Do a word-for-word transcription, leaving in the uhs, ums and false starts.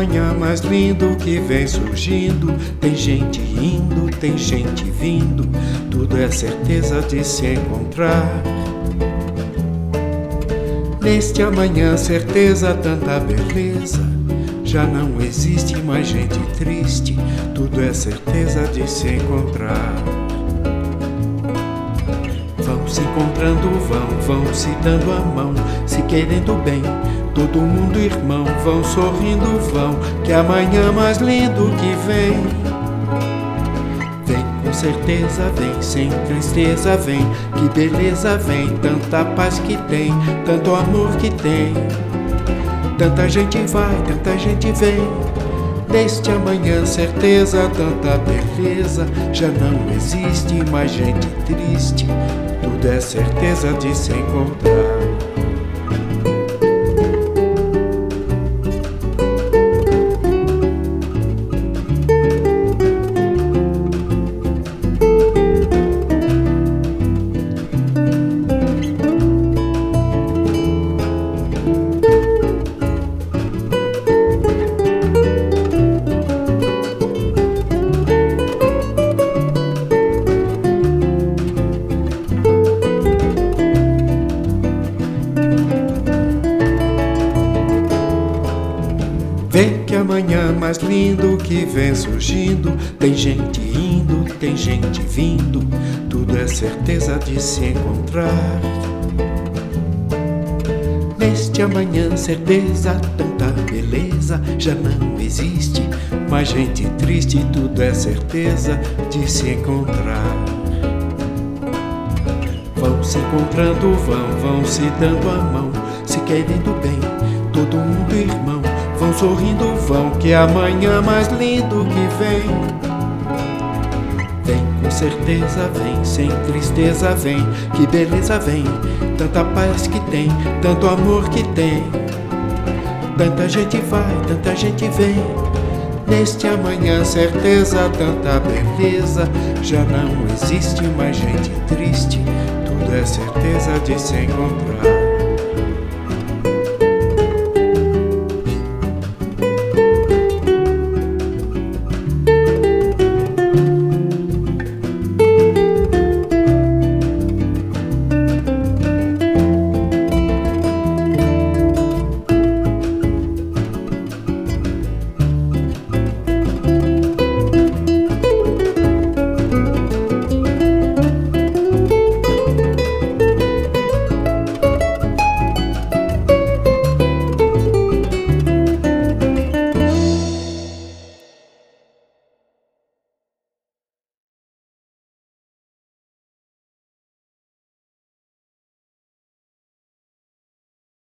amanhã mais lindo que vem surgindo. Tem gente indo, tem gente vindo, tudo é certeza de se encontrar. Neste amanhã certeza, tanta beleza, já não existe mais gente triste, tudo é certeza de se encontrar. Vão se encontrando, vão, vão se dando a mão, se querendo bem, todo mundo irmão. Vão sorrindo, vão, que amanhã mais lindo que vem. Vem com certeza, vem sem tristeza, vem, que beleza vem, tanta paz que tem, tanto amor que tem. Tanta gente vai, tanta gente vem, neste amanhã certeza, tanta beleza, já não existe mais gente triste, tudo é certeza de se encontrar. Vê que amanhã mais lindo que vem surgindo. Tem gente indo, tem gente vindo, tudo é certeza de se encontrar. Neste amanhã certeza, tanta beleza, já não existe mais gente triste, tudo é certeza de se encontrar. Vão se encontrando, vão, vão se dando a mão, se querendo bem, todo mundo irmão. Vão sorrindo, vão, que amanhã mais lindo que vem. Vem com certeza, vem sem tristeza, vem, que beleza vem, tanta paz que tem, tanto amor que tem. Tanta gente vai, tanta gente vem, neste amanhã certeza, tanta beleza, já não existe mais gente triste, tudo é certeza de se encontrar.